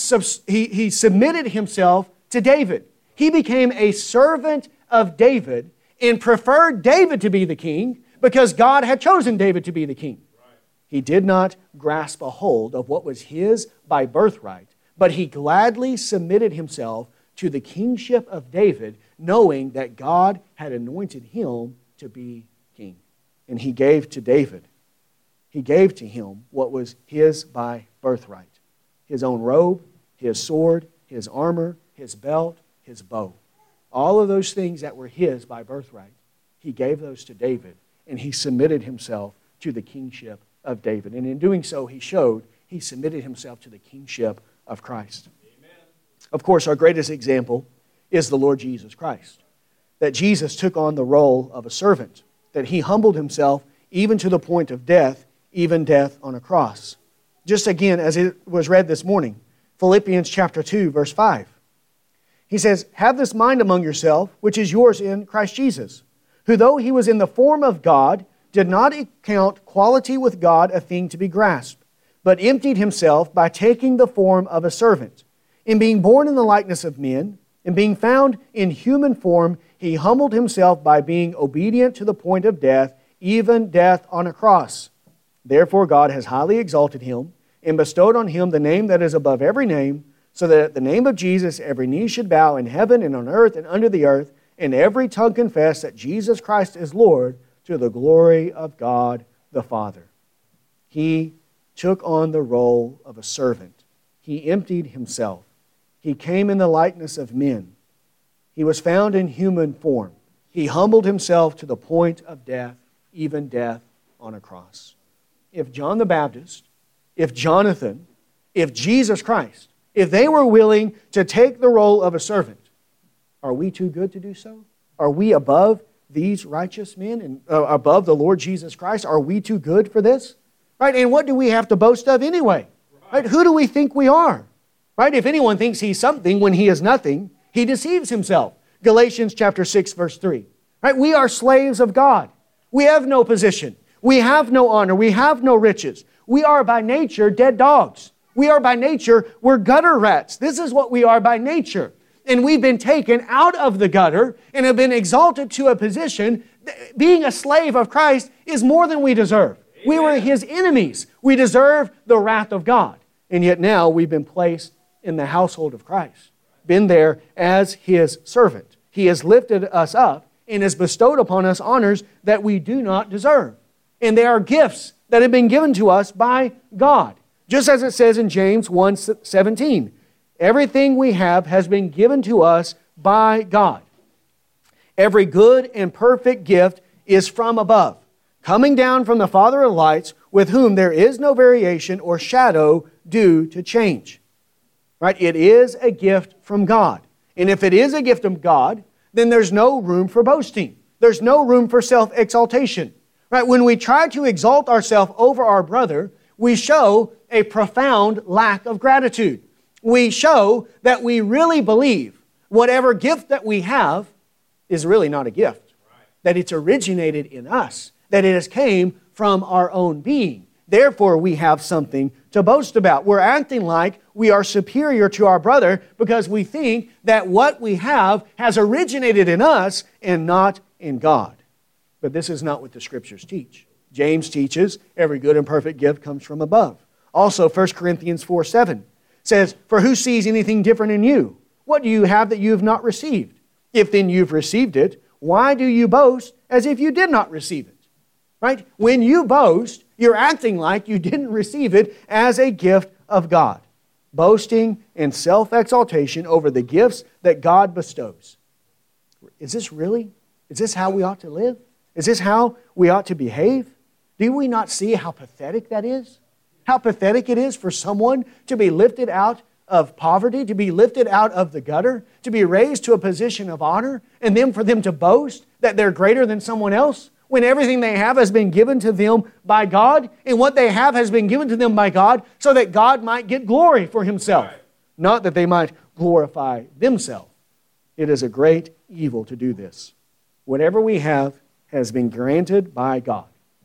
he submitted himself to David. He became a servant of David and preferred David to be the king because God had chosen David to be the king. He did not grasp a hold of what was his by birthright, but he gladly submitted himself to the kingship of David, knowing that God had anointed him to be king. And he gave to David, he gave to him what was his by birthright. His own robe, his sword, his armor, his belt, his bow. All of those things that were his by birthright, he gave those to David, and he submitted himself to the kingship of David. And in doing so, he showed he submitted himself to the kingship of Christ. Amen. Of course, our greatest example is the Lord Jesus Christ. That Jesus took on the role of a servant. That He humbled Himself even to the point of death, even death on a cross. Just again, as it was read this morning, Philippians chapter 2, verse 5. He says, "Have this mind among yourself, which is yours in Christ Jesus, who though He was in the form of God, did not account equality with God a thing to be grasped, but emptied Himself by taking the form of a servant. In being born in the likeness of men, and being found in human form, He humbled Himself by being obedient to the point of death, even death on a cross. Therefore God has highly exalted Him, and bestowed on Him the name that is above every name, so that at the name of Jesus every knee should bow in heaven and on earth and under the earth, and every tongue confess that Jesus Christ is Lord, to the glory of God the Father." He took on the role of a servant. He emptied Himself. He came in the likeness of men. He was found in human form. He humbled Himself to the point of death, even death on a cross. If John the Baptist, if Jonathan, if Jesus Christ, if they were willing to take the role of a servant, are we too good to do so? Are we above these righteous men and above the Lord Jesus Christ? Are we too good for this? Right? And what do we have to boast of anyway? Right? Who do we think we are? Right? If anyone thinks he's something when he is nothing, he deceives himself. Galatians chapter 6, verse 3. Right? We are slaves of God. We have no position. We have no honor. We have no riches. We are by nature dead dogs. We are by nature, we're gutter rats. This is what we are by nature. And we've been taken out of the gutter and have been exalted to a position. Being a slave of Christ is more than we deserve. Amen. We were His enemies. We deserve the wrath of God. And yet now we've been placed in the household of Christ. Been there as His servant. He has lifted us up and has bestowed upon us honors that we do not deserve. And they are gifts that have been given to us by God. Just as it says in James 1:17. Everything we have has been given to us by God. Every good and perfect gift is from above, coming down from the Father of lights, with whom there is no variation or shadow due to change. Right? It is a gift from God. And if it is a gift from God, then there's no room for boasting. There's no room for self-exaltation. Right? When we try to exalt ourselves over our brother, we show a profound lack of gratitude. We show that we really believe whatever gift that we have is really not a gift. Right. That it's originated in us. That it has came from our own being. Therefore, we have something to boast about. We're acting like we are superior to our brother because we think that what we have has originated in us and not in God. But this is not what the Scriptures teach. James teaches every good and perfect gift comes from above. Also, 1 Corinthians 4:7 says, "For who sees anything different in you? What do you have that you have not received? If then you've received it, why do you boast as if you did not receive it?" Right? When you boast, you're acting like you didn't receive it as a gift of God. boasting and self-exaltation over the gifts that God bestows. Is this really? Is this how we ought to live? Is this how we ought to behave? Do we not see how pathetic that is? How pathetic it is for someone to be lifted out of poverty, to be lifted out of the gutter, to be raised to a position of honor, and then for them to boast that they're greater than someone else, when everything they have has been given to them by God, and what they have has been given to them by God so that God might get glory for Himself, not that they might glorify themselves. It is a great evil to do this. Whatever we have has been granted by God.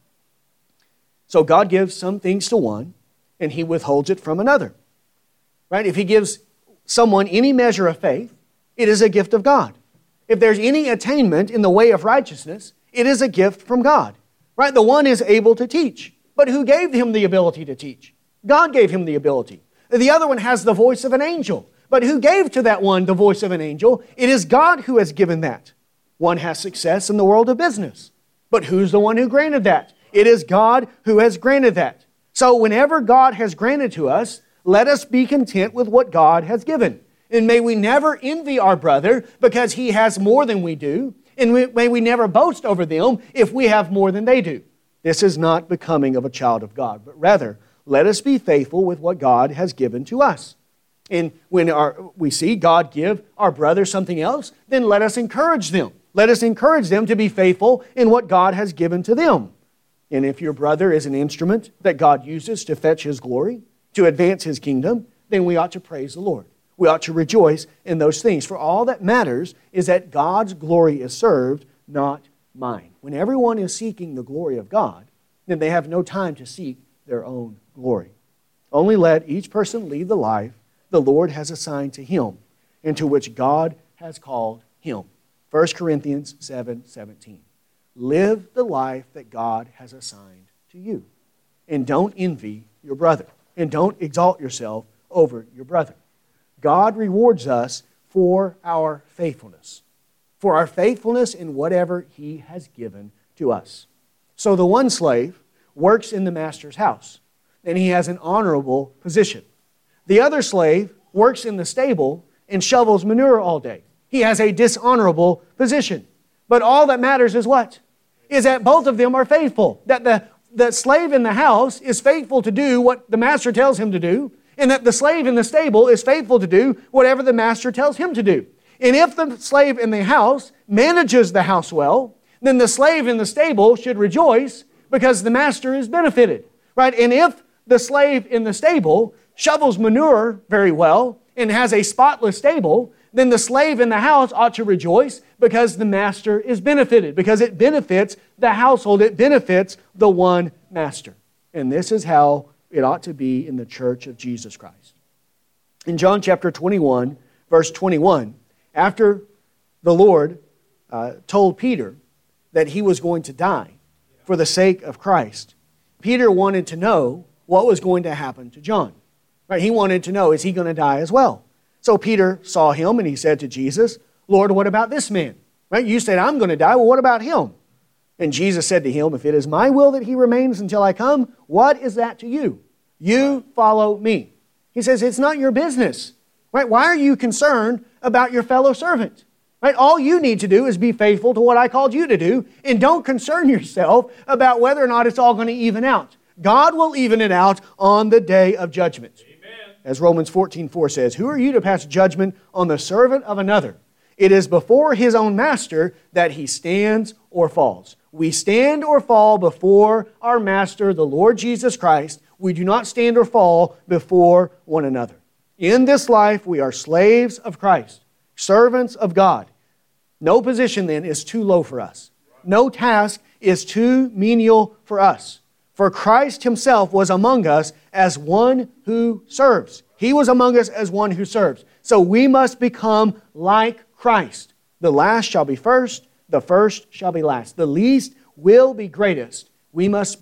So God gives some things to one, and He withholds it from another. Right? If He gives someone any measure of faith, it is a gift of God. If there's any attainment in the way of righteousness, it is a gift from God. Right? The one is able to teach. But who gave him the ability to teach? God gave him the ability. The other one has the voice of an angel. But who gave to that one the voice of an angel? It is God who has given that. One has success in the world of business. But who's the one who granted that? It is God who has granted that. So whenever God has granted to us, let us be content with what God has given. And may we never envy our brother because he has more than we do. And may we never boast over them if we have more than they do. This is not becoming of a child of God, but rather, let us be faithful with what God has given to us. And when we see God give our brother something else, then let us encourage them. Let us encourage them to be faithful in what God has given to them. And if your brother is an instrument that God uses to fetch His glory, to advance His kingdom, then we ought to praise the Lord. We ought to rejoice in those things. For all that matters is that God's glory is served, not mine. When everyone is seeking the glory of God, then they have no time to seek their own glory. Only let each person lead the life the Lord has assigned to him, and to which God has called him. 1 Corinthians 7:17. Live the life that God has assigned to you. And don't envy your brother. And don't exalt yourself over your brother. God rewards us for our faithfulness. For our faithfulness in whatever He has given to us. So the one slave works in the master's house, and he has an honorable position. The other slave works in the stable and shovels manure all day. He has a dishonorable position. But all that matters is what? Is that both of them are faithful. That the slave in the house is faithful to do what the master tells him to do, and that the slave in the stable is faithful to do whatever the master tells him to do. And if the slave in the house manages the house well, then the slave in the stable should rejoice because the master is benefited. Right? And if the slave in the stable shovels manure very well and has a spotless stable, then the slave in the house ought to rejoice because the master is benefited, because it benefits the household, it benefits the one master. And this is how it ought to be in the church of Jesus Christ. In John chapter 21, verse 21, after the Lord told Peter that he was going to die for the sake of Christ, Peter wanted to know what was going to happen to John. Right? He wanted to know, is he going to die as well? So Peter saw him and he said to Jesus, Lord, what about this man? Right? You said, I'm going to die. Well, what about him? And Jesus said to him, if it is my will that he remains until I come, what is that to you? You follow me. He says, it's not your business. Right? Why are you concerned about your fellow servant? Right? All you need to do is be faithful to what I called you to do, and don't concern yourself about whether or not it's all going to even out. God will even it out on the day of judgment. Amen. As Romans 14:4 says, who are you to pass judgment on the servant of another? It is before his own master that he stands or falls. We stand or fall before our master, the Lord Jesus Christ. We do not stand or fall before one another. In this life, we are slaves of Christ, servants of God. No position then is too low for us. No task is too menial for us. For Christ Himself was among us as one who serves. He was among us as one who serves. So we must become like Christ. The last shall be first, the first shall be last. The least will be greatest. We must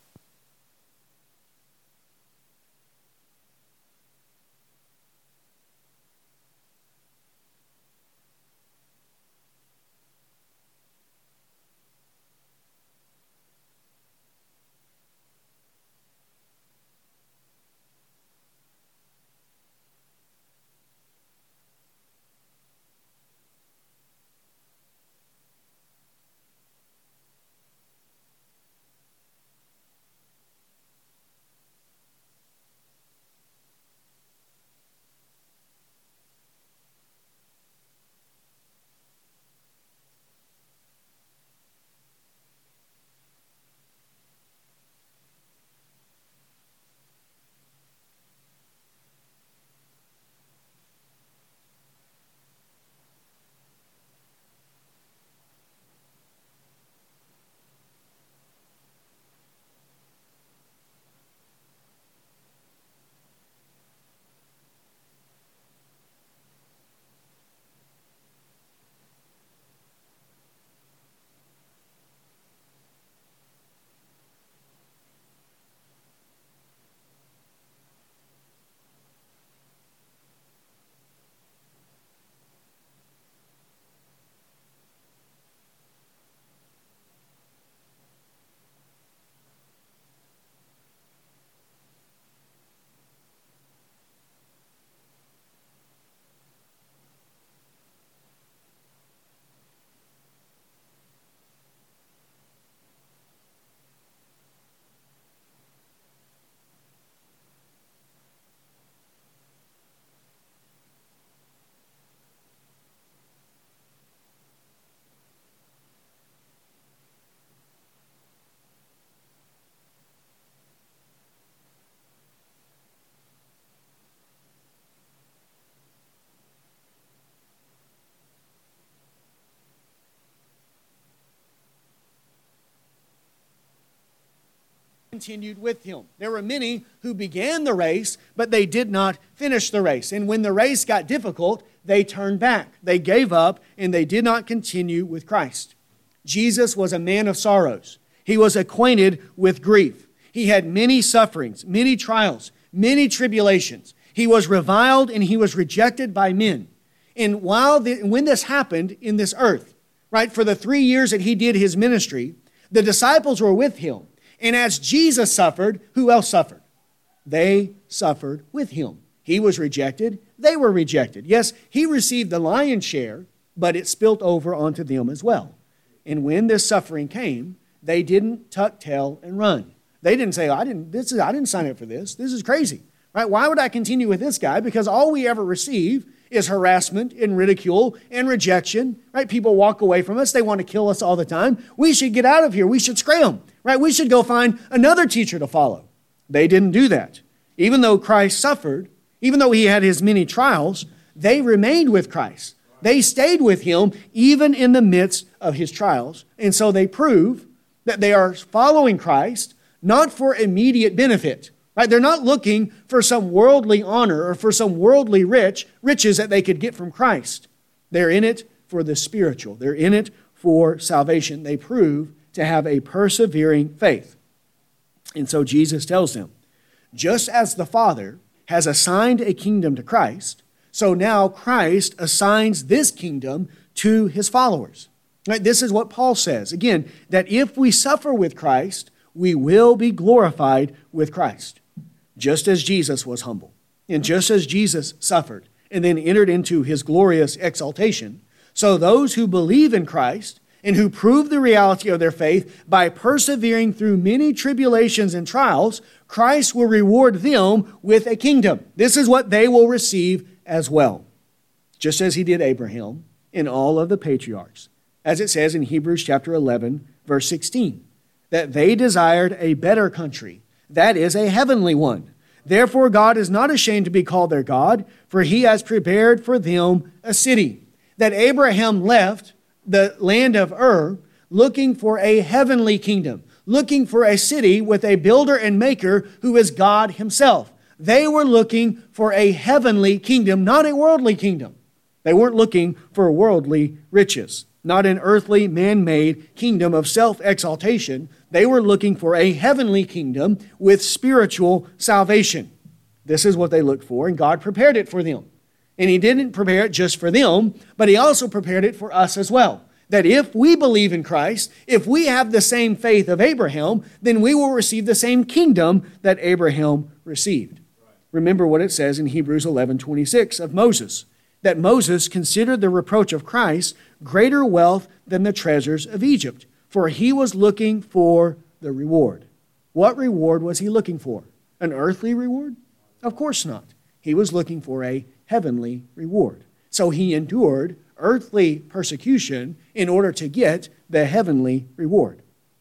continued with him. There were many who began the race, but they did not finish the race. And when the race got difficult, they turned back. They gave up, and they did not continue with Christ. Jesus was a man of sorrows. He was acquainted with grief. He had many sufferings, many trials, many tribulations. He was reviled and he was rejected by men. And when this happened in this earth, right, for the 3 years that he did his ministry, the disciples were with him. And as Jesus suffered, who else suffered? They suffered with him. He was rejected. They were rejected. Yes, he received the lion's share, but it spilt over onto them as well. And when this suffering came, they didn't tuck tail and run. They didn't say, I didn't sign up for this. This is crazy. Right? Why would I continue with this guy? Because all we ever receive is harassment and ridicule and rejection. Right? People walk away from us. They want to kill us all the time. We should get out of here. We should scram. Right? We should go find another teacher to follow. They didn't do that. Even though Christ suffered, even though he had his many trials, they remained with Christ. They stayed with him even in the midst of his trials. And so they prove that they are following Christ, not for immediate benefit. Right? They're not looking for some worldly honor or for some worldly riches that they could get from Christ. They're in it for the spiritual. They're in it for salvation. They prove to have a persevering faith. And so Jesus tells them, just as the Father has assigned a kingdom to Christ, so now Christ assigns this kingdom to his followers. Right? This is what Paul says. Again, that if we suffer with Christ, we will be glorified with Christ. Just as Jesus was humble, and just as Jesus suffered, and then entered into his glorious exaltation, so those who believe in Christ and who prove the reality of their faith by persevering through many tribulations and trials, Christ will reward them with a kingdom. This is what they will receive as well, just as he did Abraham and all of the patriarchs, as it says in Hebrews chapter 11, verse 16, that they desired a better country, that is a heavenly one. Therefore God is not ashamed to be called their God, for he has prepared for them a city. That Abraham left the land of Ur looking for a heavenly kingdom, looking for a city with a builder and maker who is God himself. They were looking for a heavenly kingdom, not a worldly kingdom. They weren't looking for worldly riches, not an earthly, man-made kingdom of self-exaltation. They were looking for a heavenly kingdom with spiritual salvation. This is what they looked for, and God prepared it for them. And he didn't prepare it just for them, but he also prepared it for us as well. That if we believe in Christ, if we have the same faith of Abraham, then we will receive the same kingdom that Abraham received. Remember what it says in Hebrews 11:26 of Moses, that Moses considered the reproach of Christ greater wealth than the treasures of Egypt, for he was looking for the reward. What reward was he looking for? An earthly reward? Of course not. He was looking for a heavenly reward. So he endured earthly persecution in order to get the heavenly reward.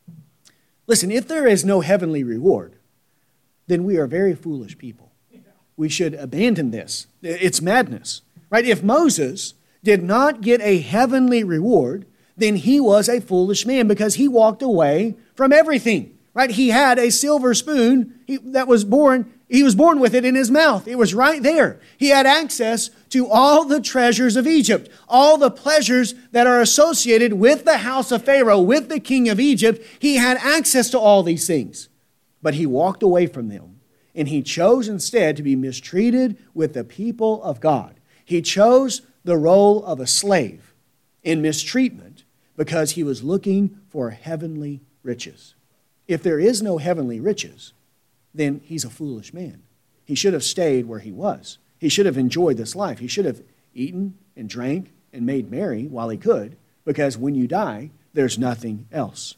Listen, if there is no heavenly reward, then we are very foolish people. We should abandon this. It's madness, right? If Moses did not get a heavenly reward, then he was a foolish man because he walked away from everything, right? He had a silver spoon he was born with it in his mouth. It was right there. He had access to all the treasures of Egypt, all the pleasures that are associated with the house of Pharaoh, with the king of Egypt. He had access to all these things, but he walked away from them. And he chose instead to be mistreated with the people of God. He chose the role of a slave in mistreatment because he was looking for heavenly riches. If there is no heavenly riches, then he's a foolish man. He should have stayed where he was. He should have enjoyed this life. He should have eaten and drank and made merry while he could, because when you die, there's nothing else.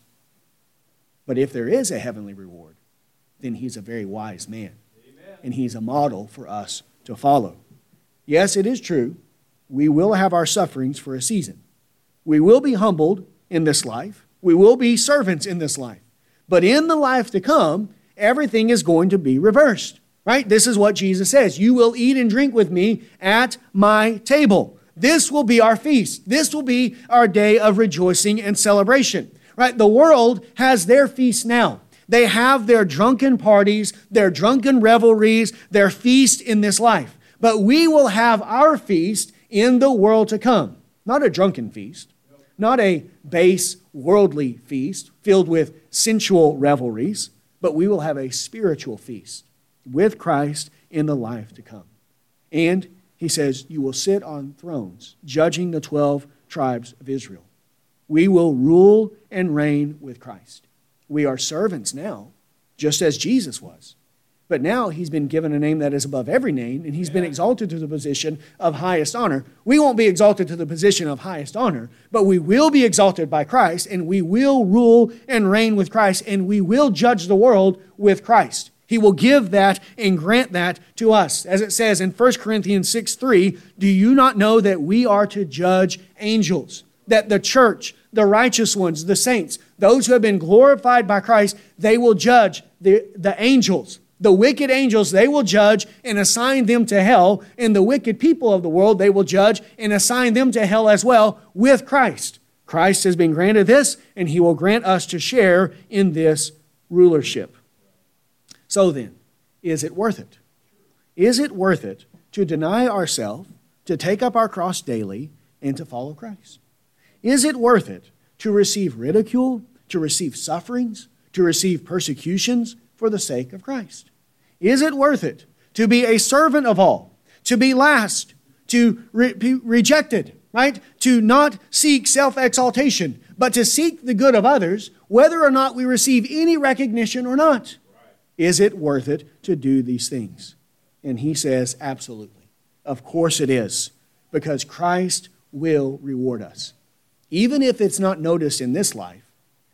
But if there is a heavenly reward, then he's a very wise man. Amen. And he's a model for us to follow. Yes, it is true. We will have our sufferings for a season. We will be humbled in this life. We will be servants in this life. But in the life to come, everything is going to be reversed. Right? This is what Jesus says. You will eat and drink with me at my table. This will be our feast. This will be our day of rejoicing and celebration. Right? The world has their feast now. They have their drunken parties, their drunken revelries, their feast in this life. But we will have our feast in the world to come. Not a drunken feast, not a base worldly feast filled with sensual revelries, but we will have a spiritual feast with Christ in the life to come. And he says, you will sit on thrones, judging the 12 tribes of Israel. We will rule and reign with Christ. We are servants now, just as Jesus was. But now he's been given a name that is above every name, and he's been exalted to the position of highest honor. We won't be exalted to the position of highest honor, but we will be exalted by Christ, and we will rule and reign with Christ, and we will judge the world with Christ. He will give that and grant that to us. As it says in 1 Corinthians 6:3, do you not know that we are to judge angels? That the church, the righteous ones, the saints, those who have been glorified by Christ, they will judge the angels. The wicked angels, they will judge and assign them to hell. And the wicked people of the world, they will judge and assign them to hell as well with Christ. Christ has been granted this, and he will grant us to share in this rulership. So then, is it worth it? Is it worth it to deny ourselves, to take up our cross daily, and to follow Christ? Is it worth it to receive ridicule, to receive sufferings, to receive persecutions for the sake of Christ? Is it worth it to be a servant of all, to be last, to be rejected, right? To not seek self-exaltation, but to seek the good of others, whether or not we receive any recognition or not? Is it worth it to do these things? And he says, absolutely. Of course it is, because Christ will reward us. Even if it's not noticed in this life,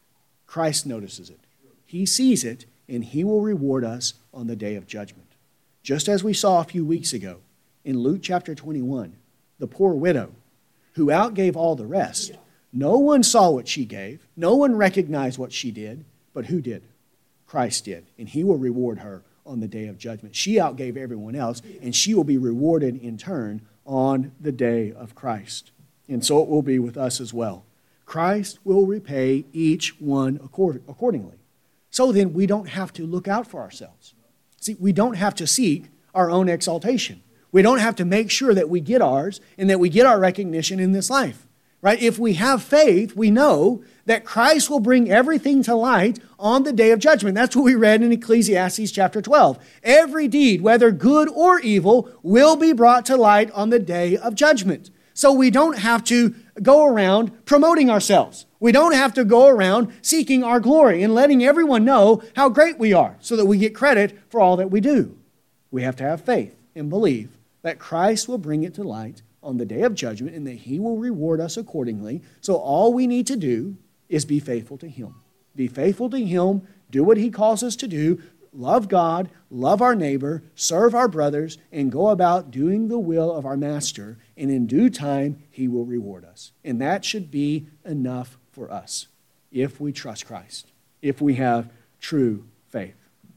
Christ notices it. He sees it, and he will reward us on the day of judgment. Just as we saw a few weeks ago in Luke chapter 21, the poor widow who outgave all the rest. No one saw what she gave. No one recognized what she did. But who did? Christ did. And he will reward her on the day of judgment. She outgave everyone else, and she will be rewarded in turn on the day of Christ. And so it will be with us as well. Christ will repay each one accordingly. So then we don't have to look out for ourselves. See, we don't have to seek our own exaltation. We don't have to make sure that we get ours and that we get our recognition in this life. Right? If we have faith, we know that Christ will bring everything to light on the day of judgment. That's what we read in Ecclesiastes chapter 12. Every deed, whether good or evil, will be brought to light on the day of judgment. So we don't have to go around promoting ourselves. We don't have to go around seeking our glory and letting everyone know how great we are so that we get credit for all that we do. We have to have faith and believe that Christ will bring it to light on the day of judgment and that he will reward us accordingly. So all we need to do is be faithful to him. Be faithful to him, do what he calls us to do, love God, love our neighbor, serve our brothers, and go about doing the will of our master. And in due time, he will reward us. And that should be enough for us if we trust Christ, if we have true faith.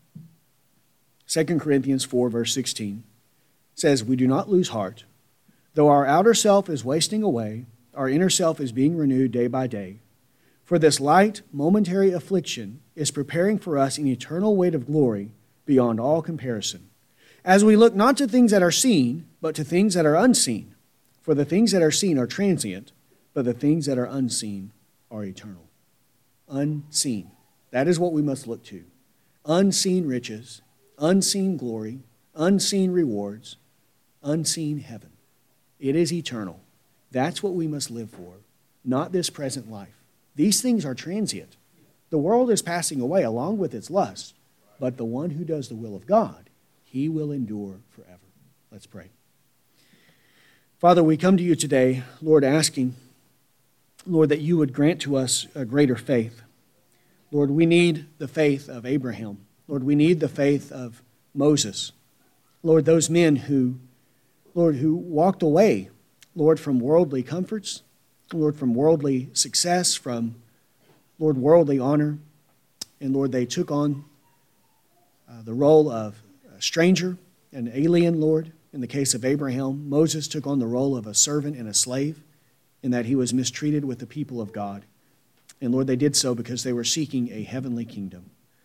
2 Corinthians 4, verse 16 says, "We do not lose heart. Though our outer self is wasting away, our inner self is being renewed day by day. For this light, momentary affliction is preparing for us an eternal weight of glory beyond all comparison. As we look not to things that are seen, but to things that are unseen. For the things that are seen are transient, but the things that are unseen are eternal." Unseen. That is what we must look to. Unseen riches, unseen glory, unseen rewards, unseen heaven. It is eternal. That's what we must live for, not this present life. These things are transient. The world is passing away along with its lust, but the one who does the will of God, he will endure forever. Let's pray. Father, we come to you today, Lord, asking, Lord, that you would grant to us a greater faith. Lord, we need the faith of Abraham. Lord, we need the faith of Moses. Lord, those men who walked away, Lord, from worldly comforts, Lord, from worldly success, from, Lord, worldly honor. And, Lord, they took on the role of a stranger, an alien, Lord. In the case of Abraham, Moses took on the role of a servant and a slave in that he was mistreated with the people of God. And, Lord, they did so because they were seeking a heavenly kingdom.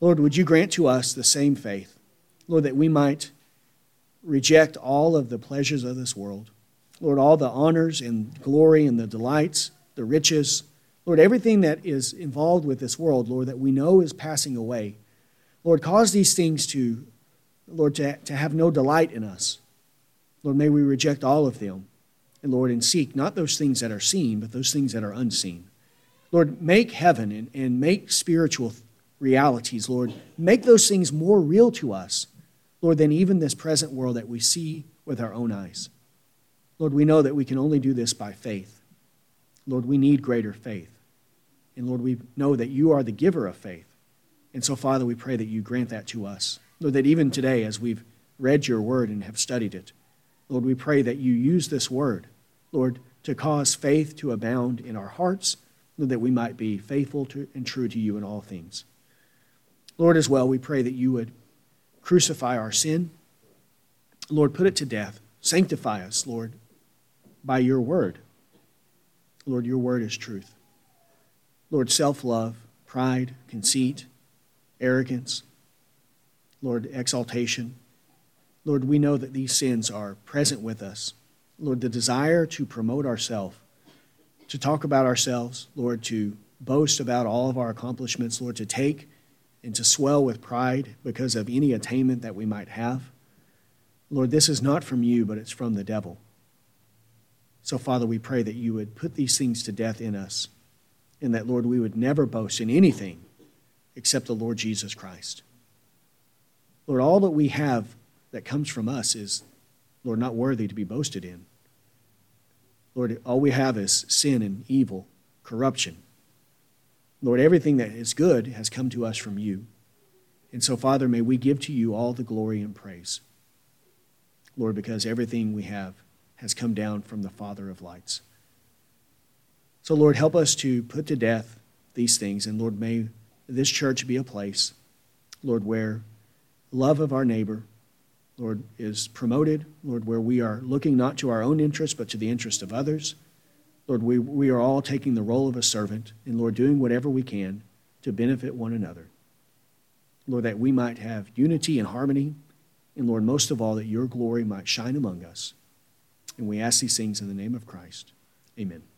Lord, would you grant to us the same faith, Lord, that we might reject all of the pleasures of this world, Lord, all the honors and glory and the delights, the riches, Lord, everything that is involved with this world, Lord, that we know is passing away. Lord, cause these things to, Lord, to have no delight in us. Lord, may we reject all of them. And Lord, and seek not those things that are seen, but those things that are unseen. Lord, make heaven and make spiritual realities, Lord, make those things more real to us, Lord, than even this present world that we see with our own eyes. Lord, we know that we can only do this by faith. Lord, we need greater faith. And Lord, we know that you are the giver of faith. And so, Father, we pray that you grant that to us. Lord, that even today, as we've read your word and have studied it, Lord, we pray that you use this word, Lord, to cause faith to abound in our hearts, Lord, that we might be faithful to and true to you in all things. Lord, as well, we pray that you would crucify our sin. Lord, put it to death. Sanctify us, Lord, by your word. Lord, your word is truth. Lord, self-love, pride, conceit, arrogance, Lord, exaltation. Lord, we know that these sins are present with us. Lord, the desire to promote ourselves, to talk about ourselves, Lord, to boast about all of our accomplishments, Lord, to take and to swell with pride because of any attainment that we might have. Lord, this is not from you, but it's from the devil. So, Father, we pray that you would put these things to death in us, and that, Lord, we would never boast in anything except the Lord Jesus Christ. Lord, all that we have that comes from us is, Lord, not worthy to be boasted in. Lord, all we have is sin and evil, corruption. Lord, everything that is good has come to us from you. And so, Father, may we give to you all the glory and praise. Lord, because everything we have has come down from the Father of lights. So, Lord, help us to put to death these things. And, Lord, may this church be a place, Lord, where love of our neighbor, Lord, is promoted. Lord, where we are looking not to our own interest, but to the interest of others. Lord, we are all taking the role of a servant, and, Lord, doing whatever we can to benefit one another. Lord, that we might have unity and harmony, and, Lord, most of all, that your glory might shine among us. And we ask these things in the name of Christ. Amen.